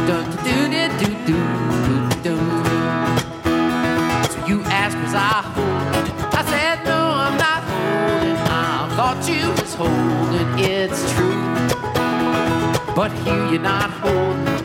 So you asked, was I holding? I said, no, I'm not holding. I thought you was holding. It's true, but here you're not holding.